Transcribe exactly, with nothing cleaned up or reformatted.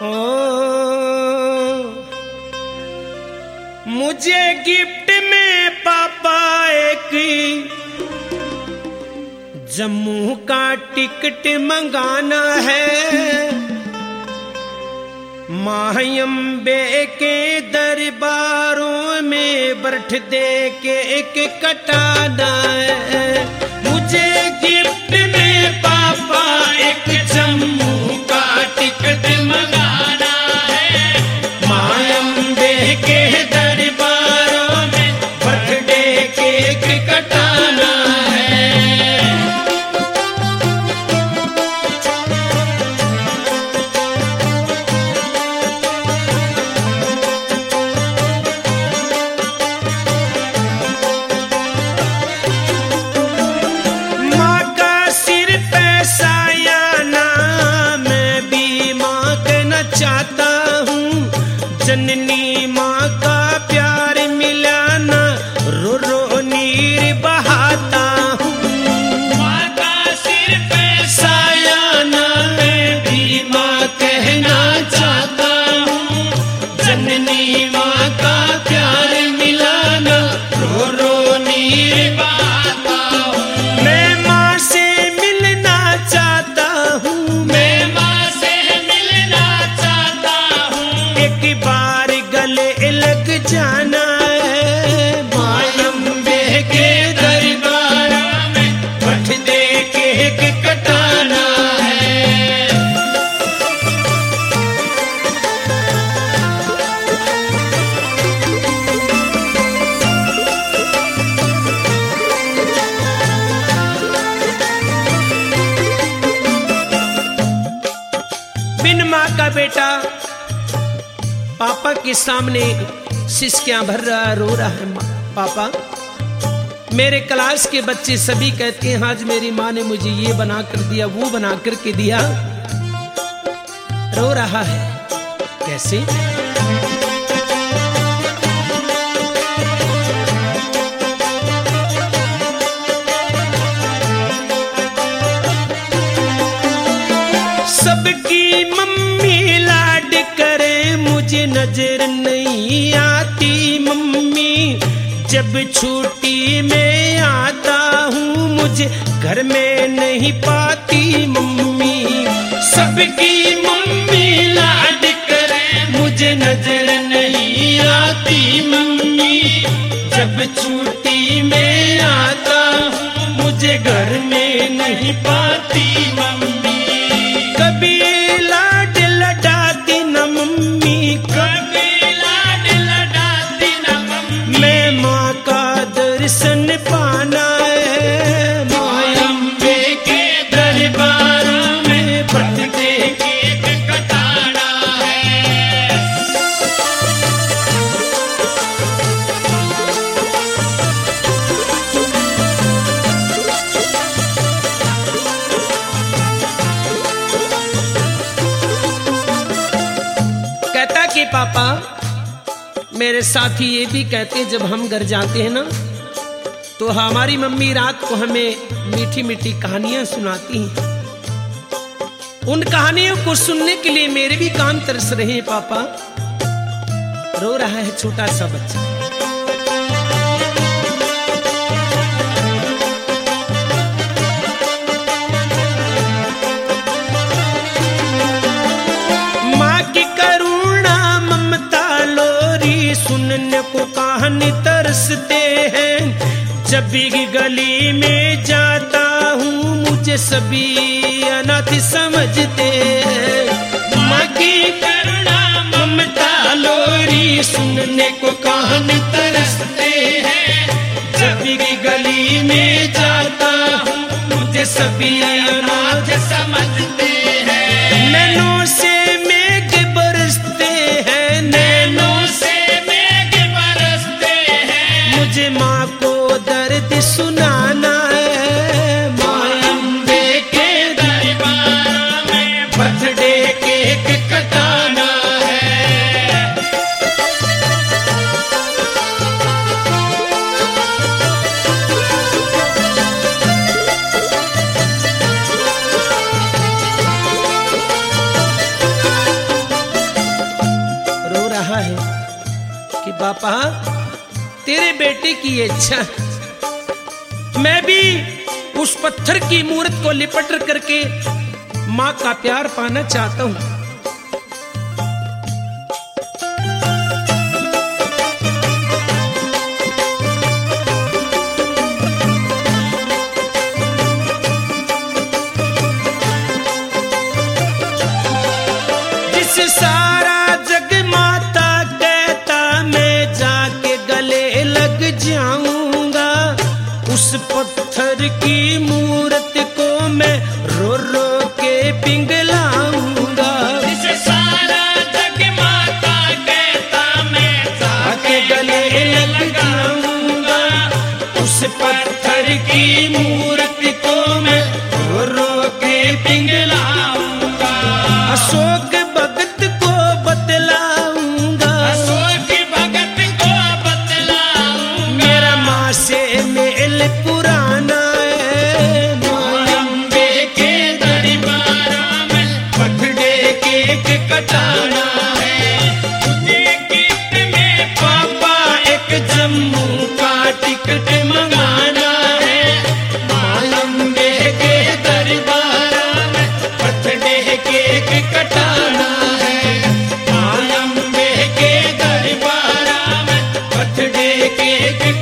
मुझे गिफ्ट में पापा एक जम्मू का टिकट मंगाना है, मायम्बे के दरबारों में बर्थडे के एक कटाना है। मुझे गिफ्ट में पापा एक जम्मू का टिकट मंगाना है, मायम्बे के दरबारों में बर्थडे के एक कटाना है। चाहता हूँ जननी माँ का प्यार मिलाना, रो रो नीर बहाता हूँ। माँ का सिर पे साया ना मैं भी माँ कहना चाहता हूँ, जननी माँ का प्यार मिलाना, रो रो नीर बहाता हूँ। मैं माँ से मिलना चाहता हूँ, मैं माँ से एक बार गले लग जाना है, मायम्बे के दरबार में बर्थडे केक कटाना है। बिन माँ का बेटा पापा के सामने सिसकियां भर रहा, रो रहा है। पापा, मेरे क्लास के बच्चे सभी कहते हैं आज मेरी माँ ने मुझे ये बना कर दिया, वो बना करके दिया। रो रहा है। कैसे? सबकी मम्मी लाड करे, मुझे नजर नहीं आती मम्मी, जब छुट्टी में आता हूँ मुझे घर में नहीं पाती मम्मी। सबकी मम्मी लाड करे, मुझे नजर नहीं आती मम्मी, जब छुट्टी में आता हूँ मुझे घर में नहीं पाती मम्मी। कभी लाड लडाती न मम्मी, कभी लाड लडाती न मम्मी, मैं माँ का दर्शन पाना है, मायम्बे के दरबार में बर्थडे केक कटाना है। कि पापा, मेरे साथी ये भी कहते जब हम घर जाते हैं ना तो हमारी मम्मी रात को हमें मीठी मीठी कहानियां सुनाती हैं। उन कहानियों को सुनने के लिए मेरे भी कान तरस रहे हैं पापा। रो रहा है छोटा सा बच्चा। सुनने को कहानी तरसते हैं, जब भी गली में जाता हूँ मुझे सभी अनाथ समझते हैं। माँ की करुणा ममता लोरी सुनने को कहानी तरसते हैं, जब भी गली में जाता हूँ मुझे सभी अनाथ समझते हैं। नैनों से मेघ बरसते हैं, नैनों से मुझे माँ को दर्द सुनाना है, मायम्बे के दरबार में बर्थडे केक कटाना है। पापा तेरे बेटे की ये इच्छा, मैं भी उस पत्थर की मूर्त को लिपट करके माँ का प्यार पाना चाहता हूं। सारा जग माता कहता मैं जाके गले लग जाऊंगा, उस पत्थर की मूर्त को मैं रो रो के पिघलाऊंगा। सारा जग माता कहता मैं जाके गले लग जाऊंगा, उस पत्थर की मूर्त को मैं रो रो के पिघलाऊंगा। अशोक कटाना है टिकट में पापा, एक जम्मू का टिकट मंगाना है, मालम्बे के दरबार में बर्थडे केक कटाना है, मालम्बे के दरबार में बर्थडे केक